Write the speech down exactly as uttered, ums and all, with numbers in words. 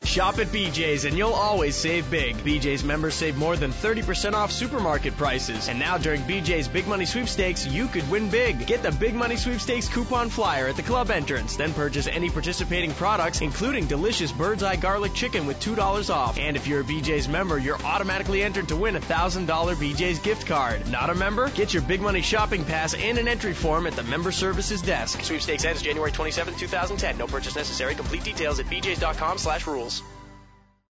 Shop at B J's and you'll always save big. B J's members save more than thirty percent off supermarket prices. And now during B J's Big Money Sweepstakes, you could win big. Get the Big Money Sweepstakes coupon flyer at the club entrance. Then purchase any participating products, including delicious Bird's Eye garlic chicken with two dollars off. And if you're a B J's member, you're automatically entered to win a one thousand dollars B J's gift card. Not a member? Get your Big Money shopping pass and an entry form at the member services desk. Sweepstakes ends January twenty-seventh, two thousand ten. No purchase necessary. Complete details at bjs.com slash rules.